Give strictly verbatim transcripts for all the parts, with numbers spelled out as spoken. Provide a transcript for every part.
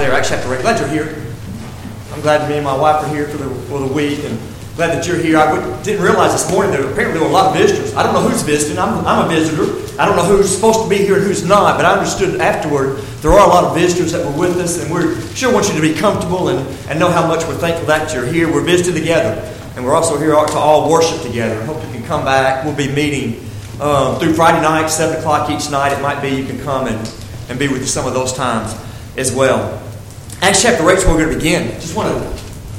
there. Acts chapter eight. Glad you're here. I'm glad me and my wife are here for the for the week, and glad that you're here. I would, didn't realize this morning that apparently there were a lot of visitors. I don't know who's visiting. I'm, I'm a visitor. I don't know who's supposed to be here and who's not, but I understood afterward there are a lot of visitors that were with us, and we're sure want you to be comfortable and, and know how much we're thankful that you're here. We're visiting together, and we're also here to all worship together. I hope you can come back. We'll be meeting um, through Friday night, seven o'clock each night. It might be you can come and, and be with you some of those times as well. Acts chapter eight is where we're going to begin. Just want to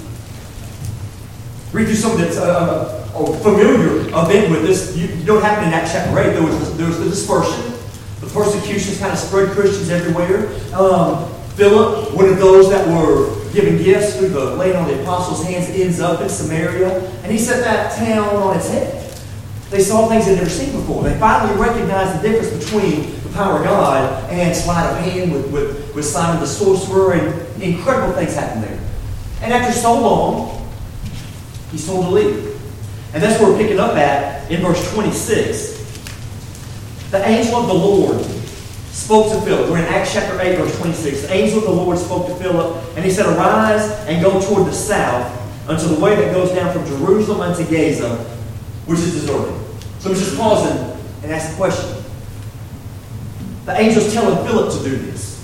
read through something that's uh, a familiar event with this. You, you know what happened in Acts chapter eight? There was, there was the dispersion. The persecutions kind of spread Christians everywhere. Um, Philip, one of those that were giving gifts through the laying on the apostles' hands, ends up in Samaria. And he set that town on its head. They saw things they'd never seen before. They finally recognized the difference between the power of God and sleight of hand with, with, with Simon the sorcerer. And incredible things happened there. And after so long, he's told to leave. And that's where we're picking up at in verse twenty-six. The angel of the Lord spoke to Philip. We're in Acts chapter eight, verse twenty-six. The angel of the Lord spoke to Philip, and he said, "Arise and go toward the south unto the way that goes down from Jerusalem unto Gaza, which is deserted." So I'm just pausing and ask the question. The angel's telling Philip to do this.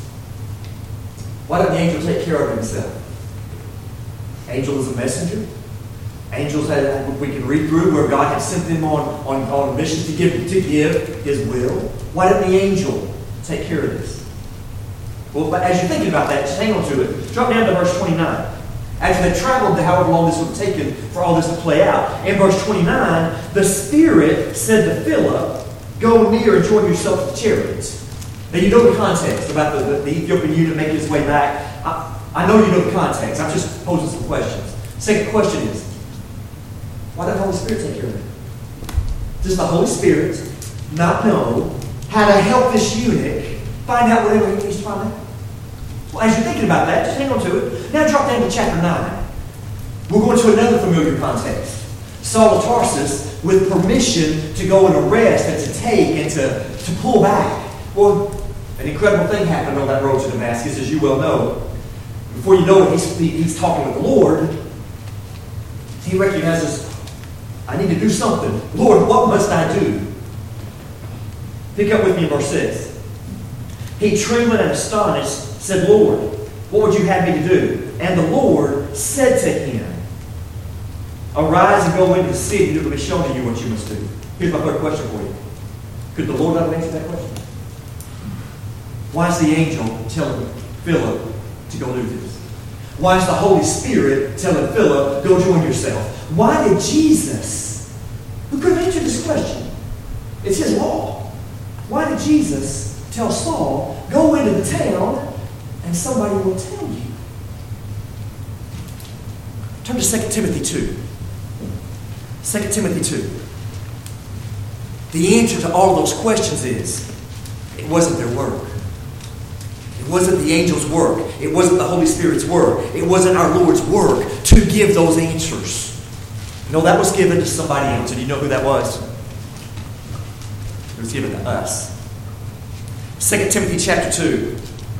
Why didn't the angel take care of himself? Angel is a messenger. Angels had, we can read through where God had sent them on, on, on missions to give, to give His will. Why didn't the angel take care of this? Well, but as you're thinking about that, just hang on to it. Drop down to verse twenty-nine. After they traveled to however long this would have taken for all this to play out. In verse twenty-nine, the Spirit said to Philip, "Go near and join yourself to the chariots." Now you know the context about the, the, the Ethiopian eunuch making his way back. I, I know you know the context. I'm just posing some questions. Second question is, why did the Holy Spirit take care of it? Does the Holy Spirit not know how to help this eunuch find out whatever he needs to find out? Well, as you're thinking about that, just hang on to it. Now drop down to chapter nine. We're going to another familiar context. Saul of Tarsus with permission to go and arrest and to take and to, to pull back. Well, an incredible thing happened on that road to Damascus, as you well know. Before you know it, he's, he's talking with the Lord. He recognizes, I need to do something. Lord, what must I do? Pick up with me in verse six. He, trembling and astonished, said, "Lord, what would you have me to do?" And the Lord said to him, "Arise and go into the city, and it will be shown to you what you must do." Here's my third question for you. Could the Lord not have answered that question? Why is the angel telling Philip to go do this? Why is the Holy Spirit telling Philip, "Go join yourself"? Why did Jesus, who could have answered this question? It's His law. Why did Jesus tell Saul, "Go into the town and somebody will tell you"? Turn to Second Timothy two. Second Timothy two. The answer to all of those questions is, it wasn't their work. It wasn't the angel's work. It wasn't the Holy Spirit's work. It wasn't our Lord's work to give those answers. No, that was given to somebody else. And you know who that was? It was given to us. Second Timothy chapter two.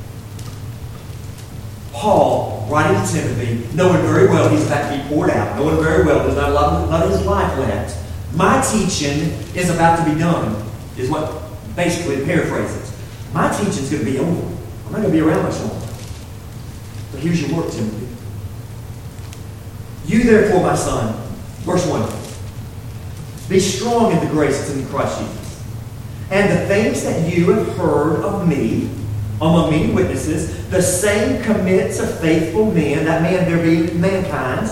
Paul, writing to Timothy, knowing very well he's about to be poured out, knowing very well there's not a lot of, lot of his life left. My teaching is about to be done, is what basically paraphrases. My teaching is going to be over. I'm not going to be around much longer. But here's your work, Timothy. You therefore, my son, verse one, be strong in the grace that's in Christ Jesus. And the things that you have heard of me among many witnesses, the same commit to faithful men, that man there being mankind,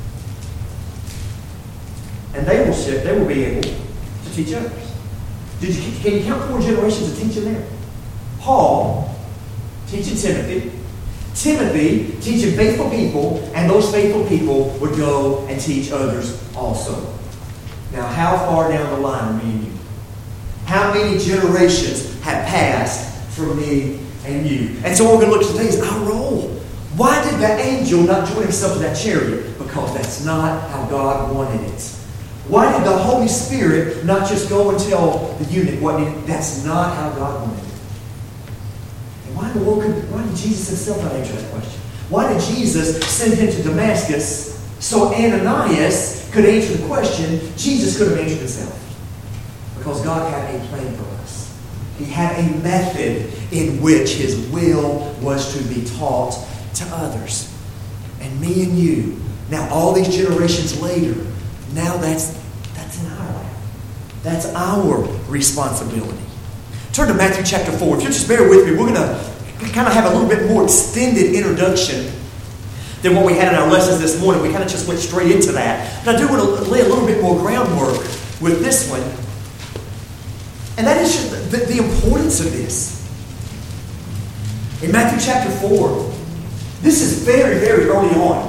and they will shift, they will be able to teach others. Did you, can you count four generations of teaching there? Paul teaching Timothy, Timothy teaching faithful people, and those faithful people would go and teach others also. Now, how far down the line are me and you? How many generations have passed from me and you? And so what we're going to look at today is our role. Why did that angel not join himself to that chariot? Because that's not how God wanted it. Why did the Holy Spirit not just go and tell the eunuch what needed? That's not how God wanted it. And why in the world could, why did Jesus himself not answer that question? Why did Jesus send him to Damascus so Ananias could answer the question Jesus could have answered himself? Because God had a plan for us. He had a method in which his will was to be taught to others. And me and you, now all these generations later, now that's, that's in our lap. That's our responsibility. Turn to Matthew chapter four. If you'll just bear with me, we're going to kind of have a little bit more extended introduction than what we had in our lessons this morning. We kind of just went straight into that. But I do want to lay a little bit more groundwork with this one. And that is just the, the importance of this. In Matthew chapter four, this is very, very early on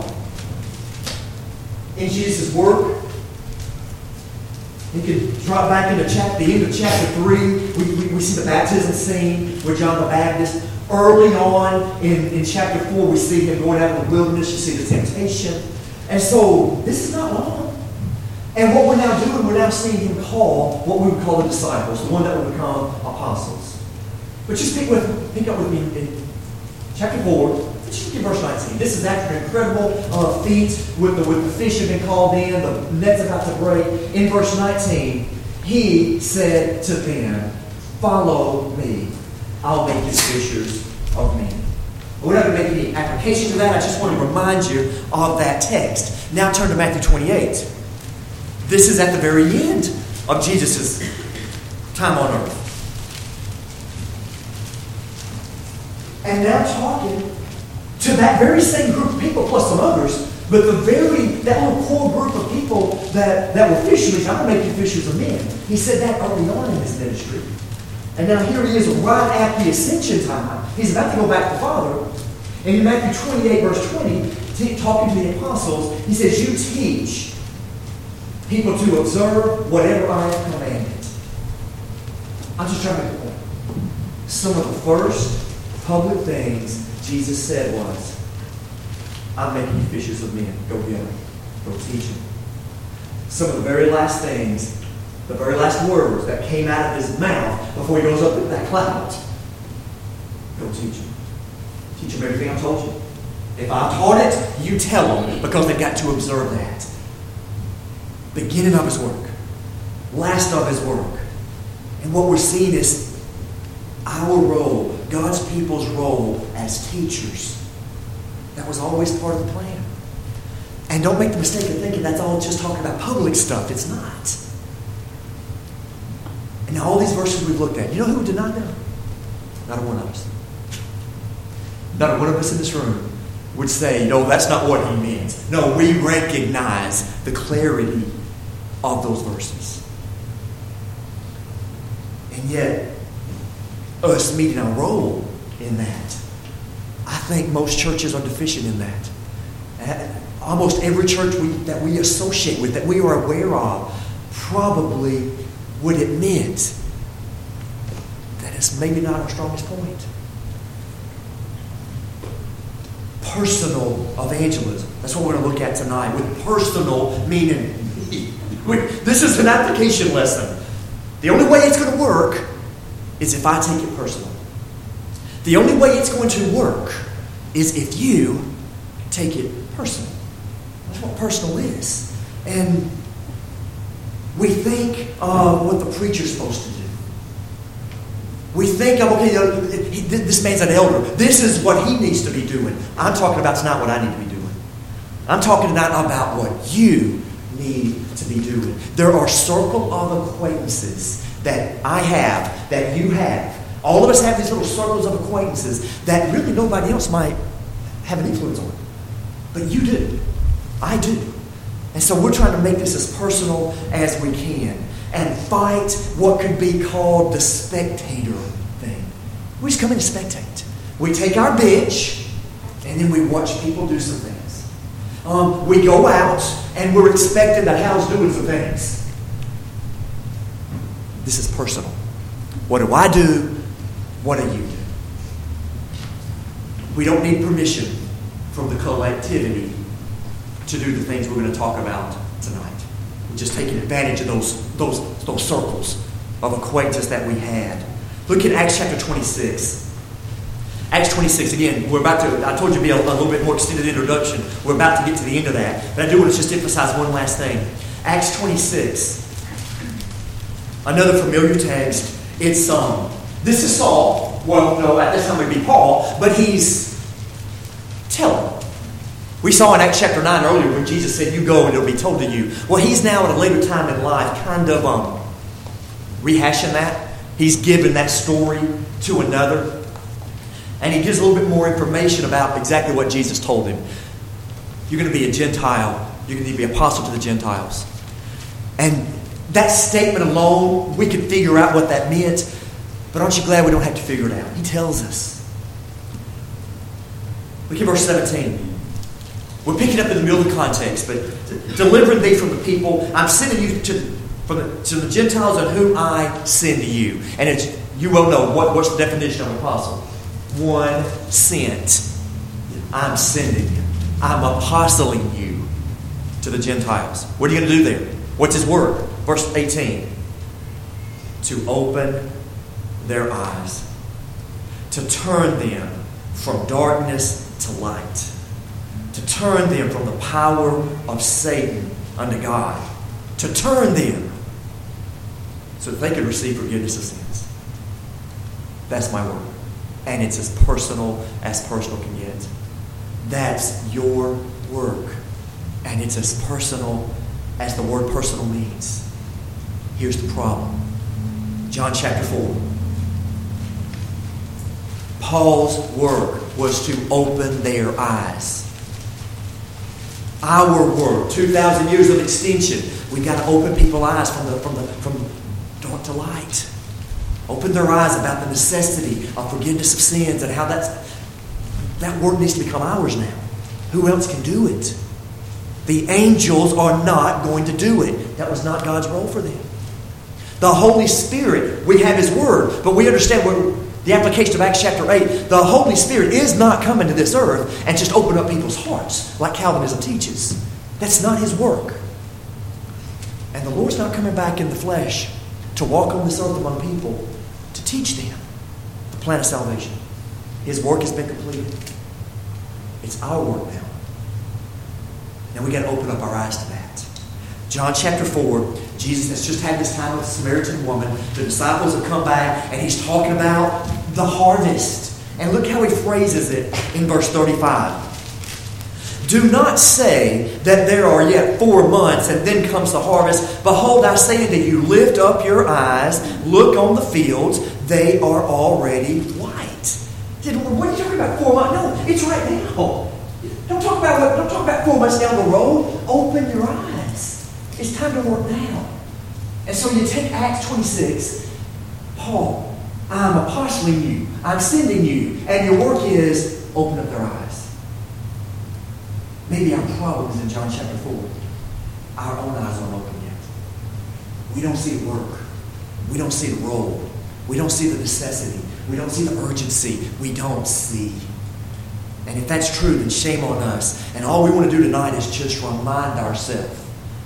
in Jesus' work. You can drop back into chapter, the end of chapter three. We, we, we see the baptism scene with John the Baptist. Early on in, in chapter four, we see him going out in the wilderness. You see the temptation. And so, this is not long. And what we're now doing, we're now seeing him call what we would call the disciples, the one that will become apostles. But just pick, with, pick up with me in chapter four. Just look at verse nineteen. This is after an incredible uh, feat with the, with the fish have been called in, the net's about to break. In verse nineteen, he said to them, "Follow me. I'll make you fishers of men." We're not going to make any application to that. I just want to remind you of that text. Now turn to Matthew twenty-eight. This is at the very end of Jesus' time on earth. And now talking to that very same group of people, plus some others, but the very, that little core group of people that, that were fishermen, I'm going to make you fishers of men. He said that early on in his ministry. And now here he is right at the ascension time. He's about to go back to the Father. And in Matthew twenty-eight, verse twenty, t- talking to the apostles, he says, "You teach people to observe whatever I have commanded." I'm just trying to make a point. Some of the first public things Jesus said was, "I'm making you fishers of men. Go get them. Go teach them." Some of the very last things, the very last words that came out of his mouth before he goes up into that cloud, "Go teach them. Teach them everything I told you. If I taught it, you tell them," because they've got to observe that. Beginning of his work. Last of his work. And what we're seeing is our role, God's people's role as teachers. That was always part of the plan. And don't make the mistake of thinking that's all just talking about public stuff. It's not. And now all these verses we've looked at, you know who did not know? Not a one of us. Not a one of us in this room would say, "No, that's not what he means." No, we recognize the clarity of those verses. And yet, us meeting our role in that, I think most churches are deficient in that. Almost every church we, that we associate with, that we are aware of, probably would admit that it's maybe not our strongest point. Personal evangelism. That's what we're going to look at tonight. With personal meaning. This is an application lesson. The only way it's going to work is if I take it personal. The only way it's going to work is if you take it personal. That's what personal is. And we think of what the preacher's supposed to do. We think of, okay, this man's an elder. This is what he needs to be doing. I'm talking about tonight what I need to be doing. I'm talking tonight about what you need to be doing. There are circle of acquaintances that I have, that you have. All of us have these little circles of acquaintances that really nobody else might have an influence on. But you do. I do. And so we're trying to make this as personal as we can and fight what could be called the spectator thing. We just come in to spectate. We take our bench and then we watch people do some things. Um, we go out and we're expecting that Hal's doing some things. This is personal. What do I do? What do you do? We don't need permission from the collectivity to do the things we're going to talk about tonight. We're just taking advantage of those, those, those circles of acquaintance that we had. Look at Acts chapter twenty-six. Acts twenty-six, again, we're about to, I told you to be a, a little bit more extended introduction. We're about to get to the end of that. But I do want to just emphasize one last thing. Acts twenty-six, another familiar text. It's, um, this is Saul. Well, no, at this time it would be Paul, but he's telling. We saw in Acts chapter nine earlier when Jesus said, you go and it'll be told to you. Well, he's now at a later time in life kind of um, rehashing that. He's given that story to another. And he gives a little bit more information about exactly what Jesus told him. You're going to be a Gentile. You're going to be apostle to the Gentiles. And that statement alone, we could figure out what that meant. But aren't you glad we don't have to figure it out? He tells us. Look at verse seventeen. We're picking up in the middle of the context. But delivering thee from the people, I'm sending you to, from the, to the Gentiles on whom I send to you. And it's, you will know what, what's the definition of apostle. One sent. I'm sending you. I'm apostling you to the Gentiles. What are you going to do there? What's his word? Verse eighteen. To open their eyes. To turn them from darkness to light. To turn them from the power of Satan unto God. To turn them so that they could receive forgiveness of sins. That's my word. And it's as personal as personal can get. That's your work. And it's as personal as the word personal means. Here's the problem. John chapter four. Paul's work was to open their eyes. Our work, two thousand years of extension, we've got to open people's eyes from the from the from dark to light. Open their eyes about the necessity of forgiveness of sins and how that's that work needs to become ours now. Who else can do it? The angels are not going to do it. That was not God's role for them. The Holy Spirit, we have His Word, but we understand what the application of Acts chapter eight. The Holy Spirit is not coming to this earth and just open up people's hearts like Calvinism teaches. That's not His work. And the Lord's not coming back in the flesh to walk on this earth among people to teach them the plan of salvation. His work has been completed. It's our work now. Now we got to open up our eyes to that. John chapter four, Jesus has just had this time with the Samaritan woman. The disciples have come back and He's talking about the harvest. And look how He phrases it in verse thirty-five. Do not say that there are yet four months and then comes the harvest. Behold, I say unto you, lift up your eyes, look on the fields, they are already white. What are you talking about, four months? No, it's right now. Don't talk about what, don't talk about four months down the road. Open your eyes. It's time to work now. And so you take Acts twenty-six. Paul, I'm apostling you. I'm sending you. And your work is open up their eyes. Maybe our problem is in John chapter four. Our own eyes aren't open yet. We don't see the work. We don't see the role. We don't see the necessity. We don't see the urgency. We don't see. And if that's true, then shame on us. And all we want to do tonight is just remind ourselves.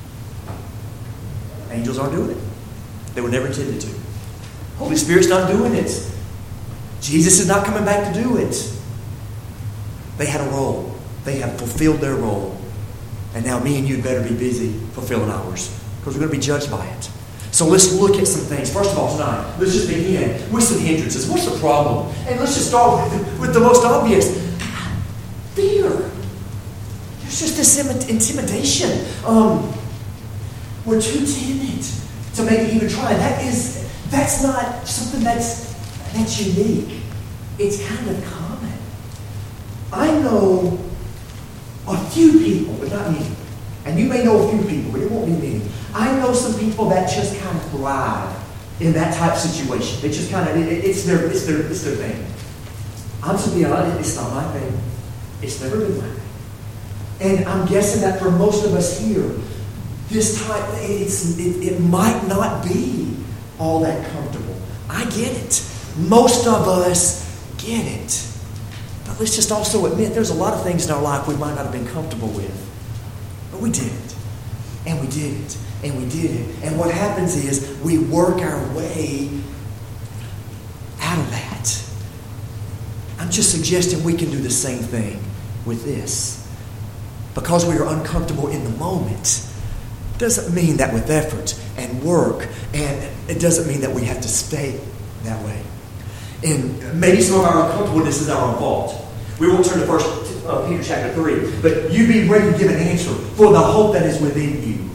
Angels aren't doing it. They were never intended to. Holy Spirit's not doing it. Jesus is not coming back to do it. They had a role. They have fulfilled their role. And now me and you better be busy fulfilling ours. Because we're going to be judged by it. So let's look at some things. First of all, tonight, let's just begin with some hindrances. What's the problem? And let's just start with, with the most obvious. Fear. There's just this intimidation. Um, we're too timid to maybe even try. That is, that's not something that's that's unique. It's kind of common. I know a few people, but not many. And you may know a few people, but it won't be many. I know some people that just kind of thrive in that type of situation. They just kind of, it, it's their, it's their, it's their thing. I'm to be honest, it's not my thing. It's never been my thing. And I'm guessing that for most of us here, this type, it's, it, it might not be all that comfortable. I get it. Most of us get it. But let's just also admit there's a lot of things in our life we might not have been comfortable with. But we did it. And we did it. And we did it. And what happens is we work our way out of that. I'm I'm just suggesting we can do the same thing with this. Because we are uncomfortable in the moment doesn't mean that with effort and work, and it doesn't mean that we have to stay that way. And maybe some of our uncomfortableness is our fault. We won't turn to First uh, Peter chapter three, but you be ready to give an answer for the hope that is within you.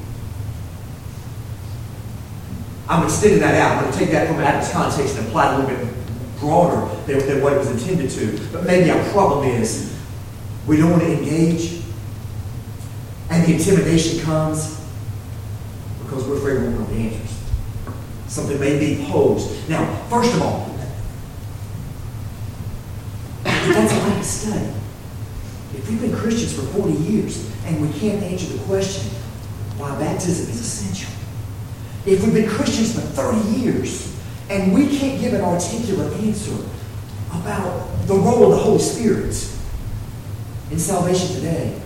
I'm extending that out. I'm going to take that from Adam's context and apply it a little bit broader than, than what it was intended to. But maybe our problem is we don't want to engage, and the intimidation comes because we're afraid we won't know the answers. Something may be posed. Now, first of all, that's a lack of study. If we've been Christians for forty years and we can't answer the question why baptism is essential, if we've been Christians for thirty years and we can't give an articulate answer about the role of the Holy Spirit in salvation today,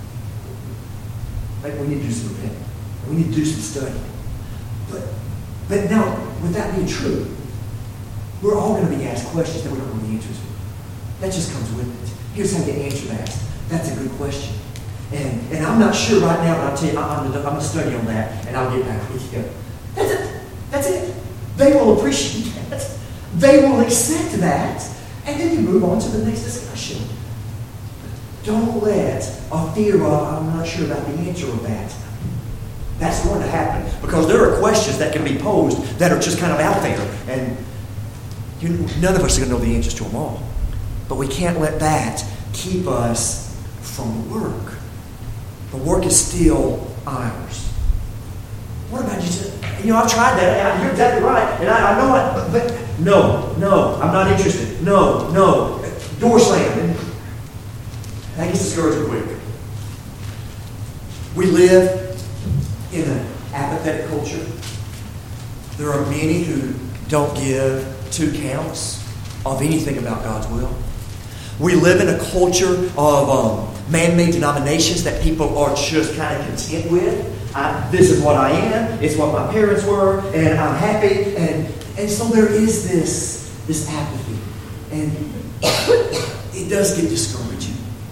like we need to do some repenting. We need to do some study. But, but now, with that being true, we're all going to be asked questions that we don't know the answers to. That just comes with it. Here's how you answer that. That's a good question. And, and I'm not sure right now, but I'll tell you, I'm, I'm going to study on that, and I'll get back with you. That's it. That's it. They will appreciate that. They will accept that. And then you move on to the next discussion. Don't let a fear of, I'm not sure about the answer of that. That's going to happen. Because there are questions that can be posed that are just kind of out there. And you, none of us are going to know the answers to them all. But we can't let that keep us from the work. The work is still ours. What about you? You know, I've tried that. You're exactly right. And I, I know it. But, but no, no, I'm not interested. No, no. Door slam. And that gets discouraging quick. We live in an apathetic culture. There are many who don't give two counts of anything about God's will. We live in a culture of um, man-made denominations that people are just kind of content with. I, this is what I am. It's what my parents were, and I'm happy. And and so there is this this apathy, and it does get discouraging.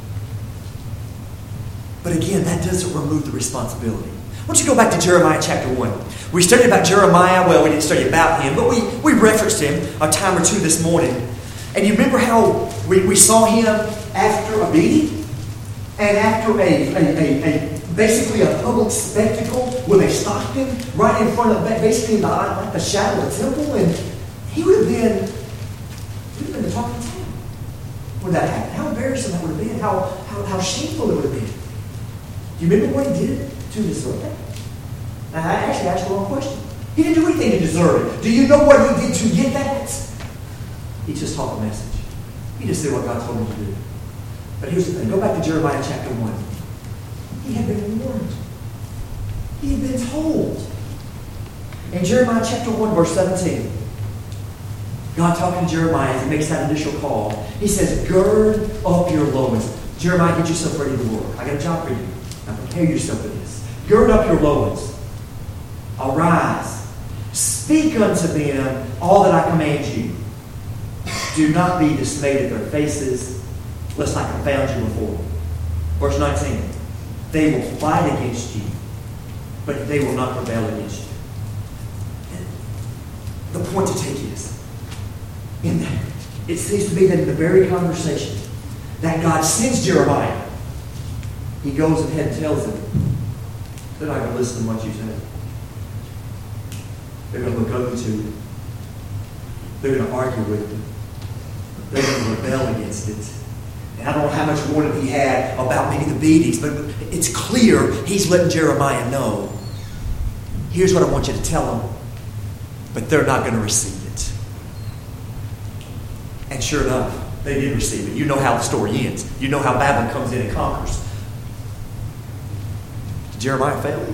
But again, that doesn't remove the responsibility. Why don't you go back to Jeremiah chapter one? We studied about Jeremiah. Well, we didn't study about him, but we, we referenced him a time or two this morning. And you remember how we, we saw him after a beating? And after a, a, a, a basically a public spectacle where they stopped him right in front of, basically in the, like the shadow of the temple. And he would have been, he would have been the talk of the town when that happened. How embarrassing that would have been. How, how, how shameful it would have been. Do you remember what he did to deserve that? Now, I actually asked the wrong question. He didn't do anything to deserve it. Do you know what he did to get that? He just taught the message. He just did what God told him to do. But here's the thing. Go back to Jeremiah chapter one. He had been warned. He had been told. In Jeremiah chapter one, verse seventeen, God talking to Jeremiah as he makes that initial call. He says, gird up your loins. Jeremiah, get yourself ready to work. I got a job for you. Now prepare yourself for this. Gird up your loins. Arise. Speak unto them all that I command you. Do not be dismayed at their faces, lest I confound you before them. Verse nineteen. They will fight against you, but they will not prevail against you. And the point to take is, in that, it seems to be that in the very conversation that God sends Jeremiah, he goes ahead and tells them, they're not going to listen to what you say. They're going to look over to it. They're going to argue with it. They're going to rebel against it. And I don't know how much warning he had about maybe the beatings, but it's clear he's letting Jeremiah know, here's what I want you to tell them, but they're not going to receive it. And sure enough, they did receive it. You know how the story ends. You know how Babylon comes in and conquers. Did Jeremiah fail?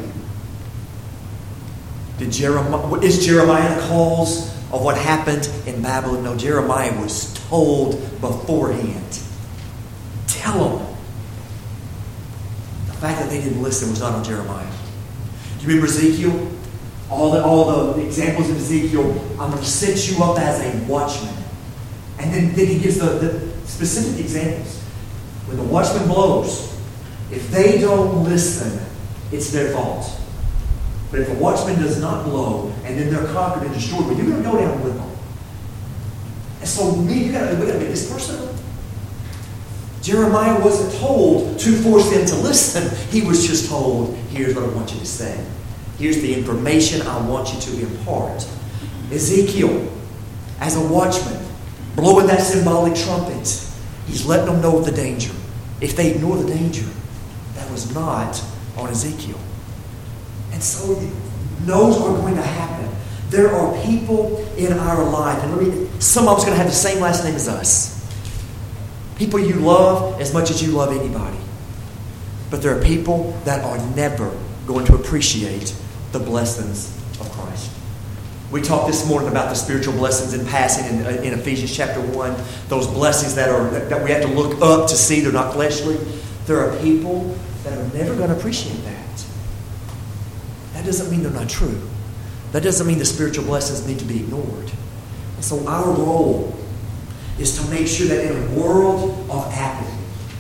Did Jeremiah, is Jeremiah the cause of what happened in Babylon? No, Jeremiah was told beforehand. Tell them. The fact that they didn't listen was not on Jeremiah. Do you remember Ezekiel? All the, all the examples of Ezekiel, I'm going to set you up as a watchman. And then, then he gives the, the specific examples. When the watchman blows, if they don't listen, it's their fault. But if the watchman does not blow, and then they're conquered and destroyed, well, you're going to go down with them. And so me, you gotta, we got to make this personal. Jeremiah wasn't told to force them to listen. He was just told, here's what I want you to say. Here's the information I want you to impart. Ezekiel, as a watchman, blowing that symbolic trumpet, he's letting them know the danger. If they ignore the danger, that was not on Ezekiel. And so those are going to happen. There are people in our life, and let me, some of them's going to have the same last name as us. People you love as much as you love anybody. But there are people that are never going to appreciate the blessings of Christ. We talked this morning about the spiritual blessings in passing in, in Ephesians chapter one. Those blessings that are that we have to look up to see. They're not fleshly. There are people that are never going to appreciate that. That doesn't mean they're not true. That doesn't mean the spiritual blessings need to be ignored. And so our role is to make sure that in a world of apathy,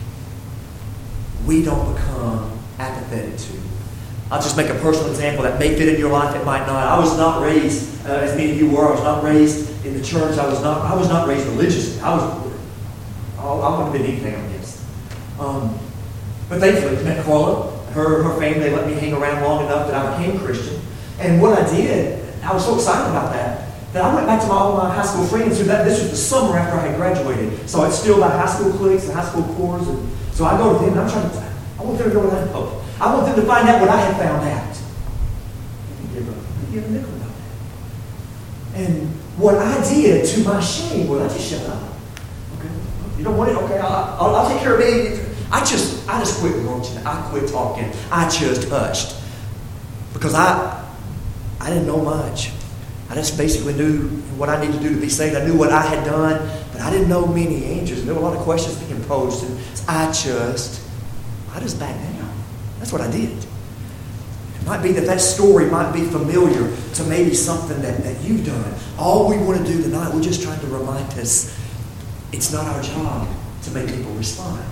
we don't become apathetic to. I'll just make a personal example that may fit in your life, it might not. I was not raised, uh, as many of you were, I was not raised in the church. I was not I was not raised religiously. I was, I, I wouldn't have been anything, I guess. Um, but thankfully, I met Carla. Her, her family, they let me hang around long enough that I became a Christian. And what I did, I was so excited about that, that I went back to my, all my high school friends. Who that, this was the summer after I had graduated. So it's still my high school cliques and high school corps. And so I go to them and I'm trying to, I want them to know what I know. I want them to find out what I had found out. I didn't give a, give a nickel about that. And what I did, to my shame, was I just shut up. Okay, you don't want it? Okay, I'll, I'll, I'll take care of it. I just, I just quit roaching. I quit talking. I just hushed because I, I didn't know much. I just basically knew what I needed to do to be saved. I knew what I had done, but I didn't know many answers. There were a lot of questions being posed, and I just, I just backed down. That's what I did. It might be that that story might be familiar to maybe something that, that you've done. All we want to do tonight, we're just trying to remind us it's not our job to make people respond.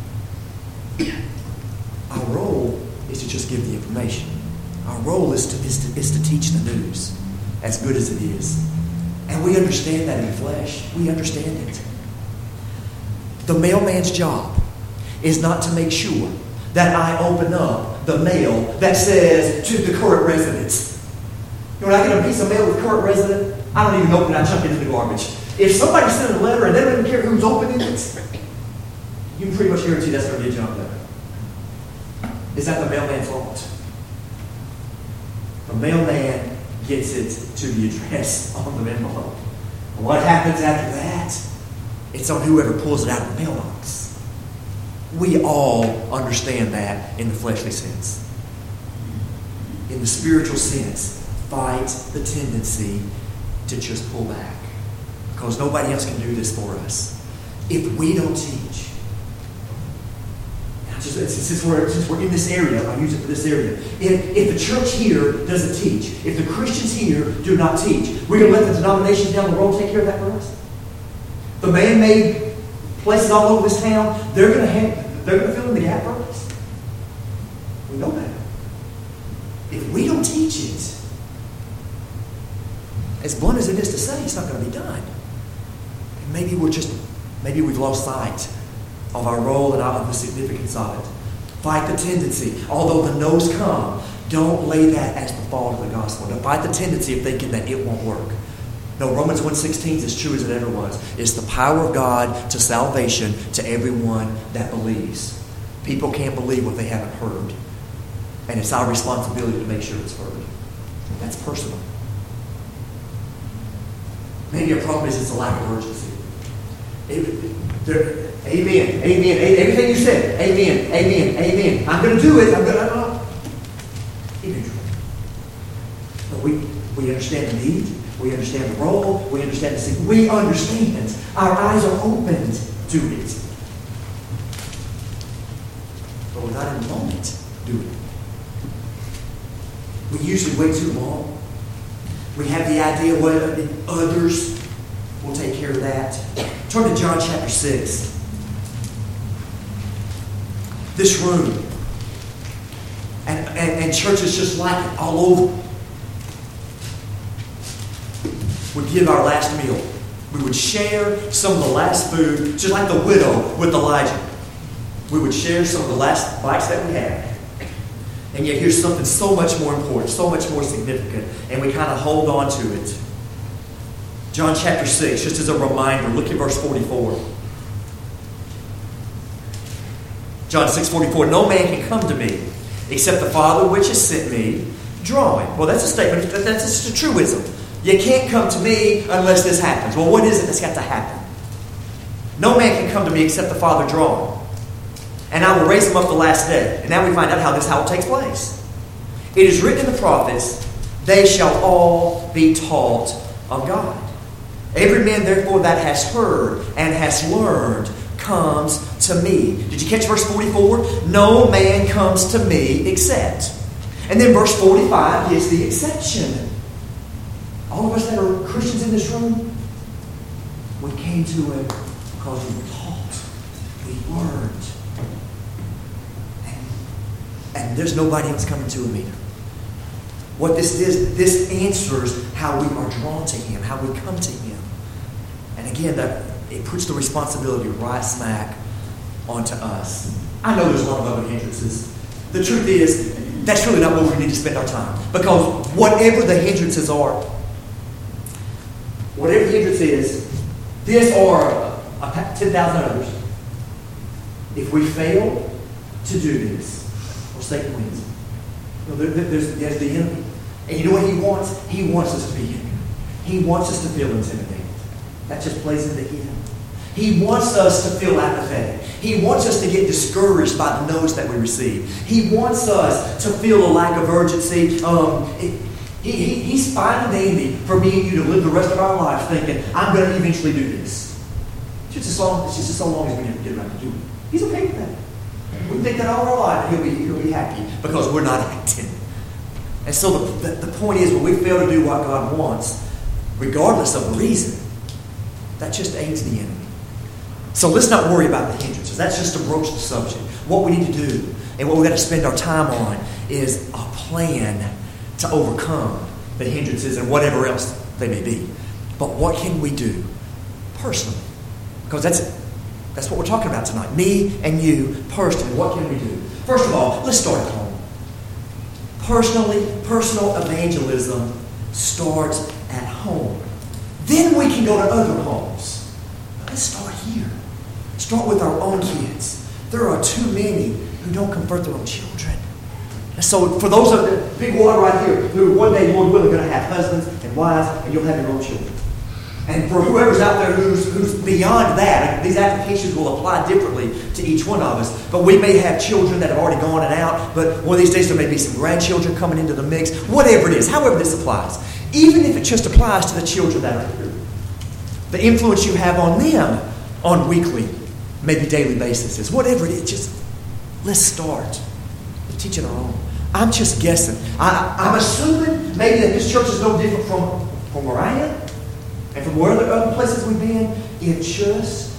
Our role is to just give the information. Our role is to, is to, is to teach the news, as good as it is. And we understand that in the flesh. We understand it. The mailman's job is not to make sure that I open up the mail that says to the current residents. You know, when I get a piece of mail with current resident, I don't even open it, I chuck it in the garbage. If somebody sends a letter and they don't even care who's opening it, you can pretty much guarantee that's going to be a junk letter. Is that the mailman's fault? The mailman gets it to the address on the envelope. And what happens after that? It's on whoever pulls it out of the mailbox. We all understand that in the fleshly sense. In the spiritual sense, fight the tendency to just pull back. Because nobody else can do this for us. If we don't teach, just, since, we're, since we're in this area, I'll use it for this area. If, if the church here doesn't teach, if the Christians here do not teach, we're going to let the denominations down the road take care of that for us? The man-made places all over this town, they're going to have, they're going to fill in the gap for us. We know that. If we don't teach it, as blunt as it is to say, it's not going to be done. And maybe we're just, maybe we've lost sight of our role and of the significance of it. Fight the tendency. Although the no's come, don't lay that as the fault of the gospel. Don't fight the tendency of thinking that it won't work. No, Romans one sixteen is as true as it ever was. It's the power of God to salvation to everyone that believes. People can't believe what they haven't heard. And it's our responsibility to make sure it's heard. That's personal. Maybe a problem is it's a lack of urgency. It, there, Amen. Amen. Everything you said. Amen. Amen. Amen. I'm going to do it. I'm going to. Uh, eventually. But we, we understand the need. We understand the role. We understand the sin. We understand. Our eyes are opened to it. But we're not in the moment doing it. We usually wait too long. We have the idea what others will take care of that. Turn to John chapter six. This room and, and, and churches just like it all over would give our last meal. We would share some of the last food, just like the widow with Elijah. We would share some of the last bites that we had. And yet here's something so much more important, so much more significant, and we kind of hold on to it. John chapter six, just as a reminder, look at verse forty-four. John six forty-four, no man can come to me except the Father which has sent me draw him. Well, that's a statement. That's just a truism. You can't come to me unless this happens. Well, what is it that's got to happen? No man can come to me except the Father draw him. And I will raise him up the last day. And now we find out how this how it takes place. It is written in the prophets, they shall all be taught of God. Every man, therefore, that has heard and has learned comes to me. Did you catch verse forty-four? No man comes to me except. And then verse forty-five is the exception. All of us that are Christians in this room, we came to Him because we were taught. We learned. And, and there's nobody else coming to Him either. What this is, this answers how we are drawn to Him, how we come to Him. And again, that it puts the responsibility right smack onto us. I know there's a lot of other hindrances. The truth is, that's really not where we need to spend our time. Because whatever the hindrances are, whatever the hindrance is, this or ten thousand others, if we fail to do this, or Satan wins. You know, there, there's, there's the enemy. And you know what he wants? He wants us to be hindered. He wants us to feel intimidated. That just plays into him. He wants us to feel apathetic. He wants us to get discouraged by the no's that we receive. He wants us to feel a lack of urgency. Um, it, he, he, he's fine and dandy for me and you to live the rest of our lives thinking, I'm going to eventually do this. It's just as long, it's just as long as we never get around to doing it. He's okay with that. We think that all our life he'll be, he'll be happy because we're not acting. And so the, the, the point is, when we fail to do what God wants, regardless of the reason, that just aids the enemy. So let's not worry about the hindrances. That's just to broach the subject. What we need to do and what we've got to spend our time on is a plan to overcome the hindrances and whatever else they may be. But what can we do personally? Because that's that's what we're talking about tonight. Me and you personally. What can we do? First of all, let's start at home. Personally, personal evangelism starts at home. Then we can go to other homes. Let's start here. Start with our own kids. There are too many who don't convert their own children. And so for those of the big one right here, who one day, Lord willing, are going to have husbands and wives, and you'll have your own children. And for whoever's out there who's, who's beyond that, these applications will apply differently to each one of us. But we may have children that have already gone and out, but one of these days there may be some grandchildren coming into the mix. Whatever it is, however this applies. Even if it just applies to the children that are here. The influence you have on them on weekly, maybe daily basis, whatever it is, just let's start with teaching our own. I'm just guessing. I, I'm assuming maybe that this church is no different from, from where I am and from where other, other places we've been. If just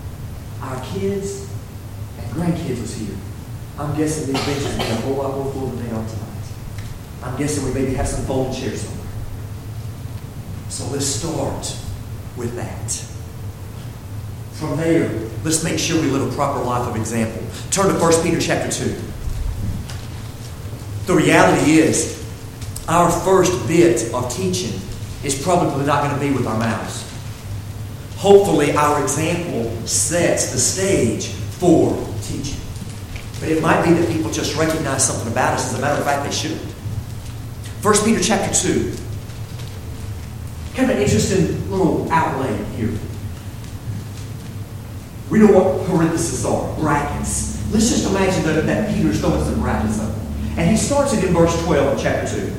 our kids and grandkids was here, I'm guessing these benches would be a whole lot more full than they are tonight. I'm guessing we maybe have some folding chairs somewhere. So let's start with that. From there, let's make sure we live a proper life of example. Turn to First Peter chapter two. The reality is, our first bit of teaching is probably not going to be with our mouths. Hopefully, our example sets the stage for teaching. But it might be that people just recognize something about us. As a matter of fact, they shouldn't. First Peter chapter two. Kind of an interesting little outlay here. We know what parentheses are, brackets. Let's just imagine that, that Peter's throwing some brackets up. And he starts it in verse twelve of chapter two.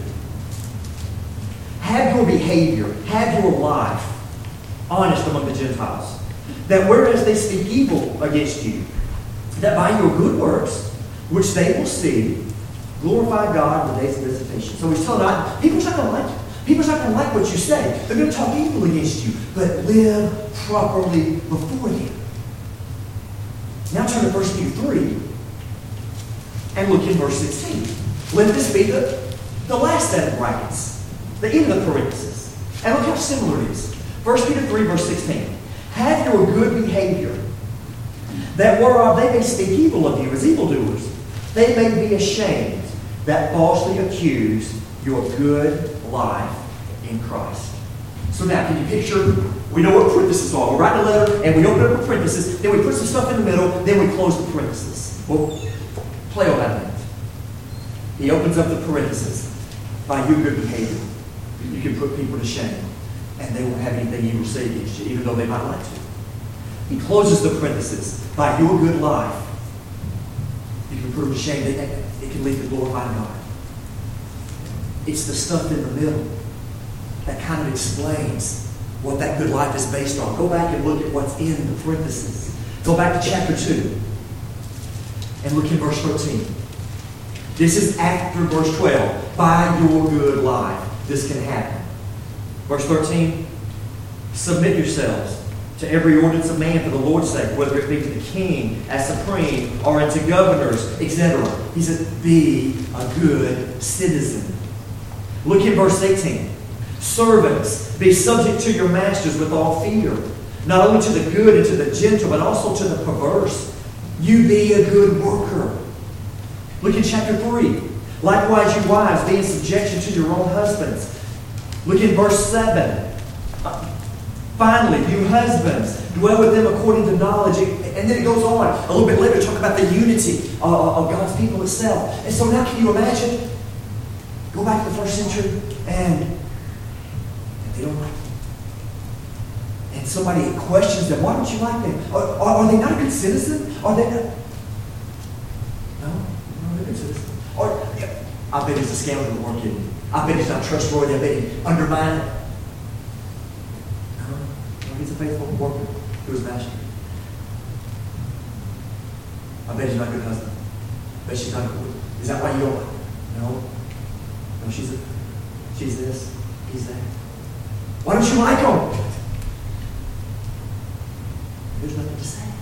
Have your behavior, have your life honest among the Gentiles, that whereas they speak evil against you, that by your good works, which they will see, glorify God in the days of visitation. So he's telling us, people's not going to like you. People's not going to like what you say. They're going to talk evil against you. But live properly before Him. Now turn to First Peter three and look in verse sixteen. Let this be the, the last set of brackets, the end of the parenthesis. And look how similar it is. First Peter three, verse sixteen. Have your good behavior, that whereof they may speak evil of you as evildoers, they may be ashamed that falsely accuse your good life in Christ. So now, can you picture, we know what parentheses are. We write a letter and we open up a parenthesis, then we put some stuff in the middle, then we close the parenthesis. Well, play on that minute. He opens up the parenthesis. By your good behavior, you can put people to shame, and they won't have anything evil to say against you, even though they might like to. He closes the parenthesis. By your good life, you can put them to shame. It, it can lead to glorifying God. It's the stuff in the middle that kind of explains what that good life is based on. Go back and look at what's in the parenthesis. Go back to chapter two and look in verse thirteen. This is after verse twelve. By your good life, this can happen. Verse thirteen, submit yourselves to every ordinance of man for the Lord's sake, whether it be to the king as supreme or unto governors, et cetera. He said, be a good citizen. Look in verse eighteen. Servants, be subject to your masters with all fear, not only to the good and to the gentle, but also to the perverse. You be a good worker. Look in chapter three. Likewise, you wives, be in subjection to your own husbands. Look in verse seven. Finally, you husbands, dwell with them according to knowledge. And then it goes on a little bit later to talk about the unity of God's people itself. And so now can you imagine? Go back to the first century and, and they don't like them. And somebody questions them. Why don't you like them? Are, are, are they not a good citizen? Are they not? No, no, they're good citizens. Or, yeah, I bet he's a scoundrel working. I bet he's not trustworthy. I bet he undermined. No, no, he's a faithful worker to his master. I bet he's not a good husband. I bet she's not good. Is that why you don't like her? No. No, she's a, she's this, he's that. Why don't you like him? There's nothing to say.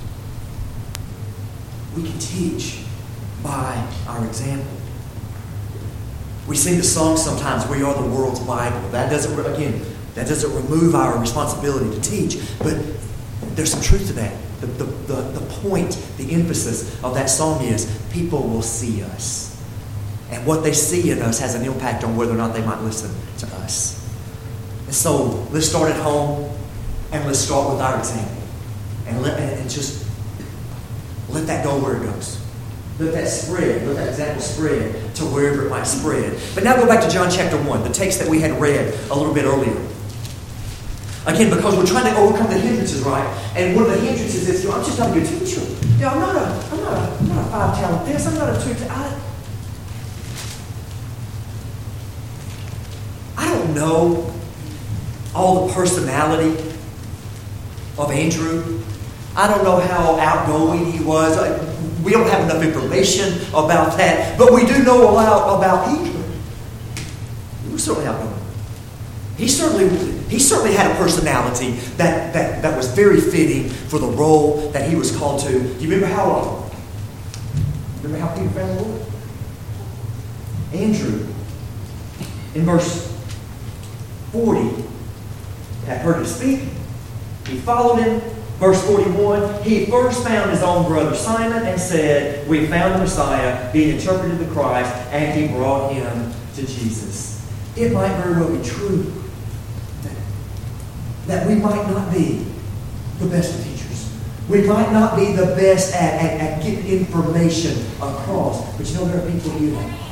We can teach by our example. We sing the song sometimes, we are the world's Bible. That doesn't, again, that doesn't remove our responsibility to teach, but there's some truth to that. The, the, the, the point, the emphasis of that song is people will see us. And what they see in us has an impact on whether or not they might listen to us. And so let's start at home and let's start with our example. And, let, and just let that go where it goes. Let that spread, let that example spread to wherever it might spread. But now go back to John chapter one, the text that we had read a little bit earlier. Again, because we're trying to overcome the hindrances, right? And one of the hindrances is, you know, I'm just not a good teacher. You know, I'm not a, I'm not a, I'm not a five talent this, I'm not a two talent. I don't know all the personality of Andrew. I don't know how outgoing he was. We don't have enough information about that. But we do know a lot about Andrew. He was certainly outgoing. He certainly, he certainly had a personality that, that, that was very fitting for the role that he was called to. Do you remember how, remember how Peter found the Lord? Andrew, in verse forty, had heard him speak. He followed him. Verse forty-one, he first found his own brother Simon and said, we found the Messiah, being interpreted the Christ, and he brought him to Jesus. It might very well be true that, that we might not be the best of teachers. We might not be the best at, at, at getting information across. But you know, there are people who do that.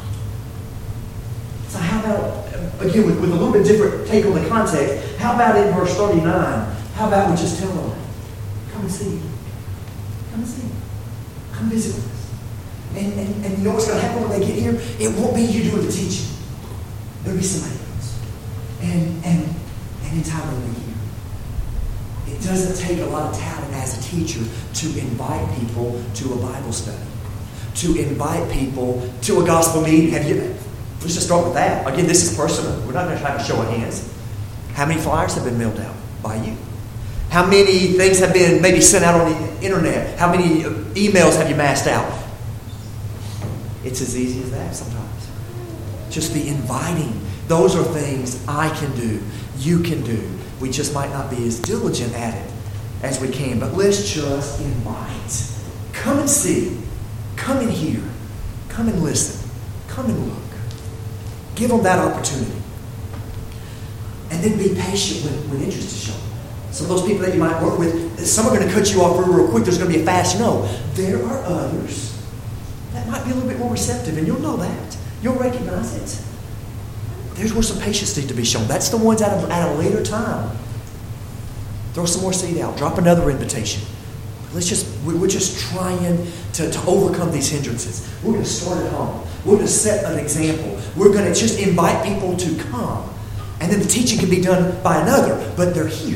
So how about, again, with, with a little bit different take on the context, how about in verse thirty-nine? How about we just tell them, come and see. Come and see. Come visit with us. And, and, and you know what's going to happen when they get here? It won't be you doing the teaching. There'll be somebody else. And, and, and in time when they hear. It doesn't take a lot of talent as a teacher to invite people to a Bible study. To invite people to a gospel meeting. Have you, Let's just start with that. Again, this is personal. We're not going to try to show of hands. How many flyers have been mailed out by you? How many things have been maybe sent out on the internet? How many emails have you massed out? It's as easy as that sometimes. Just the inviting. Those are things I can do, you can do. We just might not be as diligent at it as we can. But let's just invite. Come and see. Come and hear. Come and listen. Come and look. Give them that opportunity. And then be patient when, when interest is shown. Some of those people that you might work with, some are going to cut you off real, real quick. There's going to be a fast no. There are others that might be a little bit more receptive, and you'll know that. You'll recognize it. There's where some patience needs to be shown. That's the ones at a, at a later time. Throw some more seed out. Drop another invitation. Let's just, we're just trying to, to overcome these hindrances. We're going to start at home. We're going to set an example. We're going to just invite people to come. And then the teaching can be done by another, but they're here.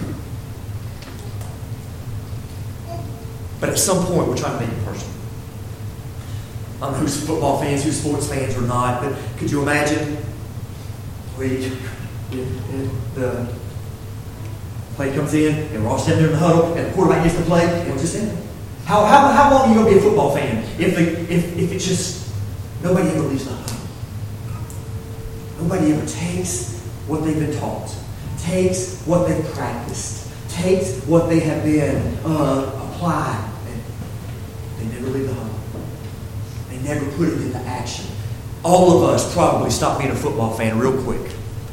But at some point, we're trying to make it personal. I don't know who's football fans, who's sports fans or not, but could you imagine we, the play comes in, and we're all sitting there in the huddle, and the quarterback gets the play, and we're just in it. How, how, how long are you going to be a football fan if, the, if, if it's just, nobody ever leaves the huddle? Nobody ever takes what they've been taught, takes what they've practiced, takes what they have been uh, applied, and they never leave the huddle. They never put it into action. All of us probably stop being a football fan real quick.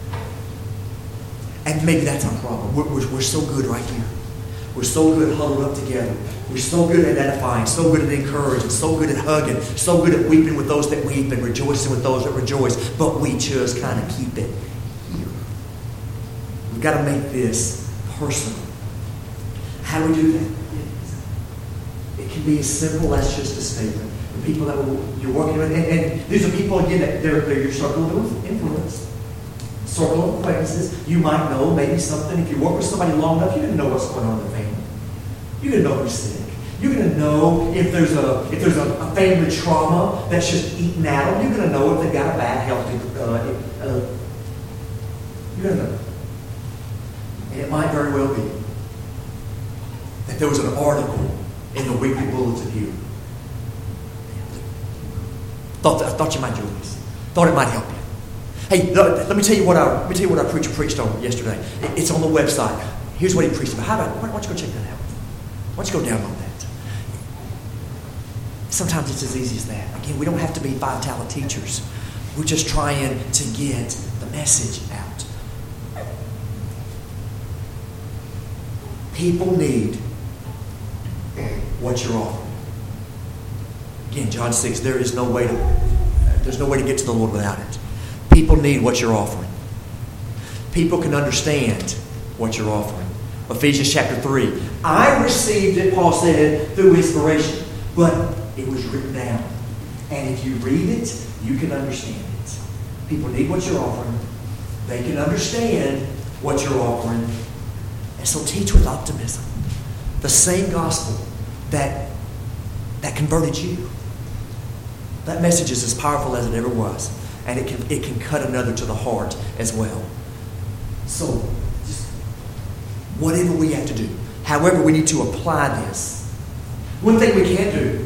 And maybe that's our problem. We're, we're, we're so good right here. We're so good huddled up together. We're so good at edifying, so good at encouraging, so good at hugging, so good at weeping with those that weep and rejoicing with those that rejoice. But we just kind of keep it here. We've got to make this personal. How do we do that? It can be as simple as just a statement. The people that you're working with, and, and these are people, again, that they're, they're your circle of influence. Circle of acquaintances. You might know maybe something. If you work with somebody long enough, you're going to know what's going on in their family. You're going to know who's sick. You're going to know if there's a if there's a, a family trauma that's just eating at them. You're going to know if they've got a bad health. Uh, uh, you're going to know. And it might very well be that there was an article in the weekly bulletin here. Thought that, I thought you might enjoy this. Thought it might help you. Hey, let me tell you what our let me tell you what our preacher preached on yesterday. It's on the website. Here's what he preached about. How about why don't you go check that out? Why don't you go download that? Sometimes it's as easy as that. Again, we don't have to be five talent teachers. We're just trying to get the message out. People need what you're offering. Again, John six, there is no way to there's no way to get to the Lord without it. People need what you're offering. People can understand what you're offering. Ephesians chapter three. I received it, Paul said, through inspiration, but it was written down. And if you read it, you can understand it. People need what you're offering. They can understand what you're offering. And so teach with optimism. The same gospel that, that converted you. That message is as powerful as it ever was. And it can it can cut another to the heart as well. So, just whatever we have to do, however we need to apply this. One thing we can't do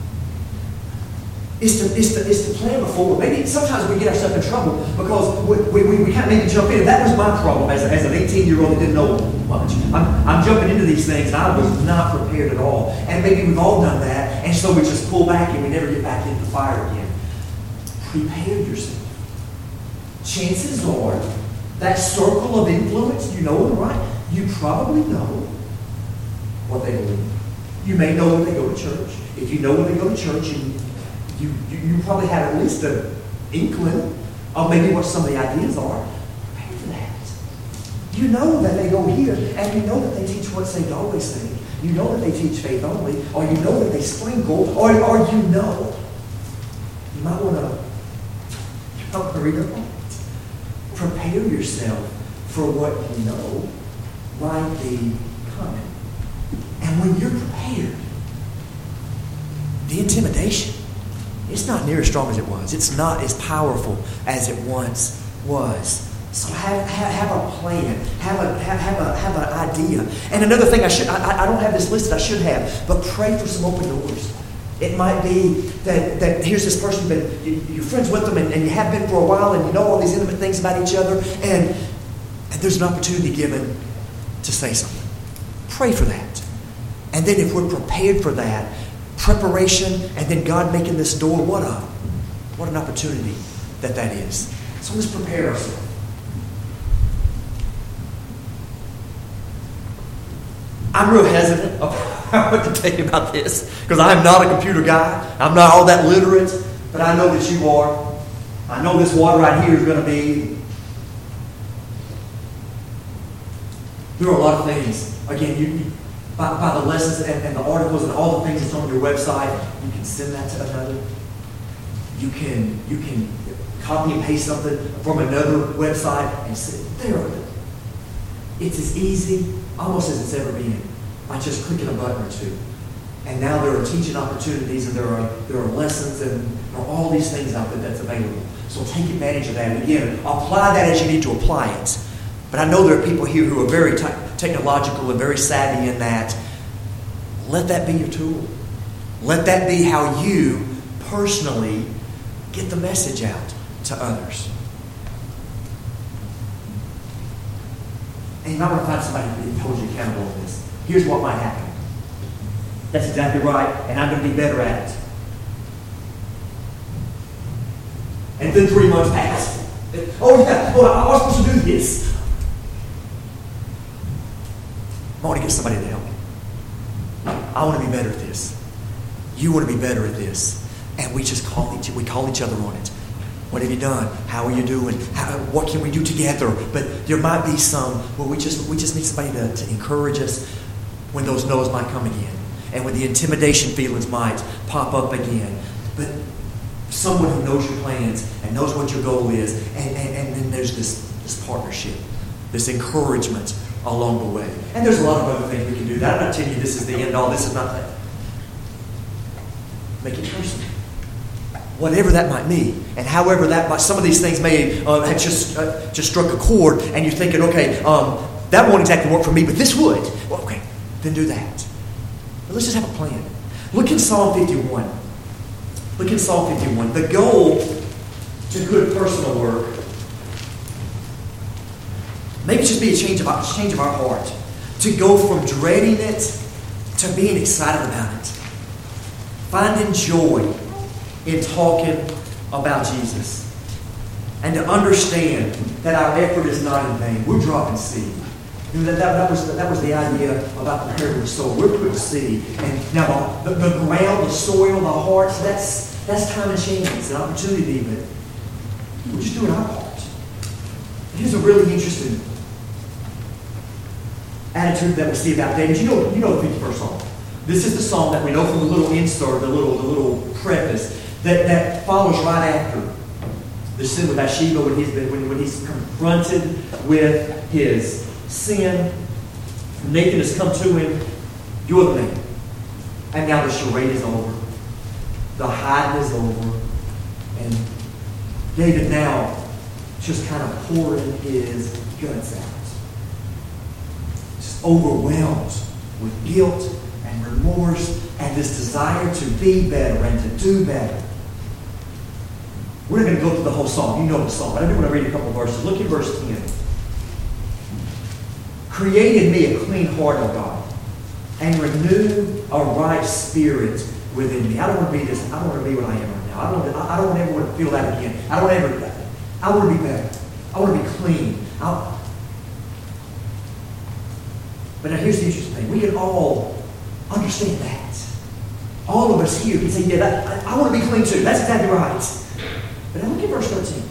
is to, is to, is to plan before. Maybe sometimes we get ourselves in trouble because we, we, we kind of need to jump in. That was my problem as, a, as an eighteen-year-old that didn't know much. I'm, I'm jumping into these things and I was not prepared at all. And maybe we've all done that. And so we just pull back and we never get back into the fire again. Prepare yourself. Chances are that circle of influence, you know them, right? You probably know what they believe. You may know when they go to church. If you know when they go to church, you, you, you, you probably have at least an inkling of maybe what some of the ideas are. Prepare for that. You know that they go here, and you know that they teach what saved always saved. You know that they teach faith only, or you know that they sprinkle, or, or you know. You might want to help read up on it. Prepare yourself for what you know might be coming. And when you're prepared, the intimidation it's not near as strong as it was. It's not as powerful as it once was. So have, have, have a plan. Have a have, have a have an idea. And another thing I should I, I don't have this listed, I should have, but pray for some open doors. It might be that, that here's this person, but you, you're friends with them and, and you have been for a while and you know all these intimate things about each other, and, and there's an opportunity given to say something. Pray for that. And then if we're prepared for that, preparation and then God making this door, what a what an opportunity that that is. So let's prepare ourselves. I'm real hesitant about what to tell you about this because I'm not a computer guy. I'm not all that literate, but I know that you are. I know this water right here is going to be. There are a lot of things. Again, you, you by, by the lessons and, and the articles and all the things that's on your website, you can send that to another. You can you can copy and paste something from another website and say, there. It's as easy almost as it's ever been by just clicking a button or two. And now there are teaching opportunities and there are there are lessons and there are all these things out there that's available. So take advantage of that. And again, apply that as you need to apply it. But I know there are people here who are very te- technological and very savvy in that. Let that be your tool. Let that be how you personally get the message out to others. And you might want to find somebody who holds you accountable in this. Here's what might happen. That's exactly right, and I'm going to be better at it. And then three months passed. Oh yeah, oh, I was supposed to do this. I want to get somebody to help me. I want to be better at this. You want to be better at this. And we just call each we call each other on it. What have you done? How are you doing? How, what can we do together? But there might be some where we just we just need somebody to, to encourage us when those no's might come again. And when the intimidation feelings might pop up again. But someone who knows your plans and knows what your goal is. And, and, and then there's this, this partnership, this encouragement along the way. And there's a lot of other things we can do. I'm not telling you this is the end all. This is not that. Make it personal. Whatever that might mean, and however that might, some of these things may uh, have just uh, just struck a chord, and you're thinking, okay, um, that won't exactly work for me, but this would. Well, okay, then do that. But let's just have a plan. Look in Psalm fifty-one. Look in Psalm fifty-one. The goal to good personal work, maybe just be a change of a change of our heart, to go from dreading it to being excited about it, finding joy in talking about Jesus, and to understand that our effort is not in vain. We're dropping seed. You know, that, that, that, was the, that was the idea about the parable of the sower. We're putting seed. And now the, the ground, the soil, the hearts, that's that's time and chance, an opportunity, but we're just doing our part. Here's a really interesting attitude that we see about David. You know, you know the fifty-first Psalm. This is the psalm that we know from the little insert, the little, the little preface, that, that follows right after the sin with Bathsheba when he's been when, when he's confronted with his sin. Nathan has come to him. You're the man. And now the charade is over. The hiding is over. And David now just kind of pouring his guts out. Just overwhelmed with guilt and remorse and this desire to be better and to do better. We're not going to go through the whole psalm. You know the psalm, but I do want to read a couple of verses. Look at verse ten. Create in me a clean heart, O God, and renew a right spirit within me. I don't want to be this. I don't want to be what I am right now. I don't. I don't ever want to feel that again. I don't ever. I want to be better. I want to be clean. I'll, but now here's the interesting thing. We can all understand that. All of us here can say, yeah, that, I, I want to be clean too. That's exactly right. But now look at verse thirteen.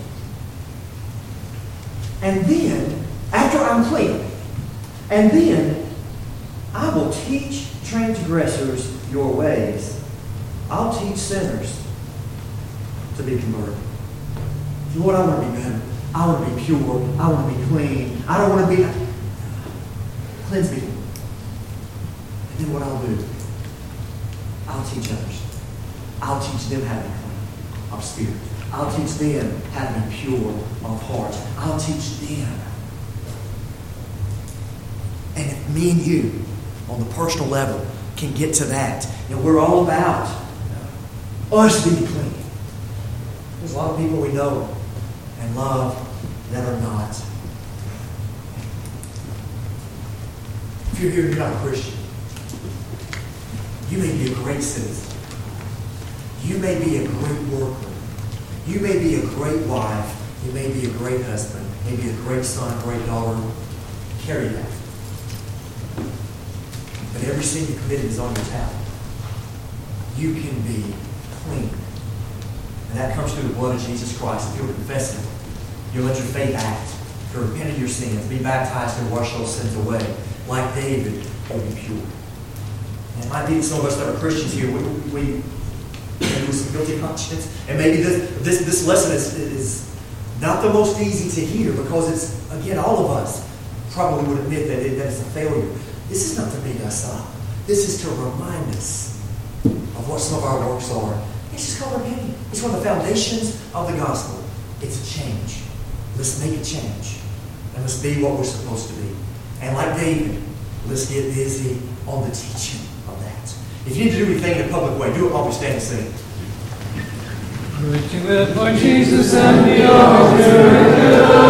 And then, after I'm clean, and then I will teach transgressors your ways. I'll teach sinners to be converted. Lord, I want to be better. I want to be pure. I want to be clean. I don't want to be... Cleanse me. And then what I'll do, I'll teach others. I'll teach them how to be clean. of spirit. I'll teach them how to be pure of heart. I'll teach them. And if me and you, on the personal level, can get to that, you know, we're all about us being clean. There's a lot of people we know and love that are not. If you're here and you're not a Christian, you may be a great citizen. You may be a great worker. You may be a great wife. You may be a great husband. Maybe a great son, a great daughter. Carry that. But every sin you committed is on your tab. You can be clean. And that comes through the blood of Jesus Christ. If you'll confess Him, you'll let your faith act. To repent of your sins, be baptized and wash those sins away. Like David, you'll be pure. And it might be that some of us that are Christians here, we, we maybe with some guilty conscience. And maybe this, this, this lesson is, is not the most easy to hear because it's, again, all of us probably would admit that, it, that it's a failure. This is not to beat us up. This is to remind us of what some of our works are. It's just called repenting. It's one of the foundations of the gospel. It's a change. Let's make a change. And let's be what we're supposed to be. And like David, let's get busy on the teaching of that. If you need to do anything in a public way, do it while we stand and sing. Would you live for Jesus and the altar?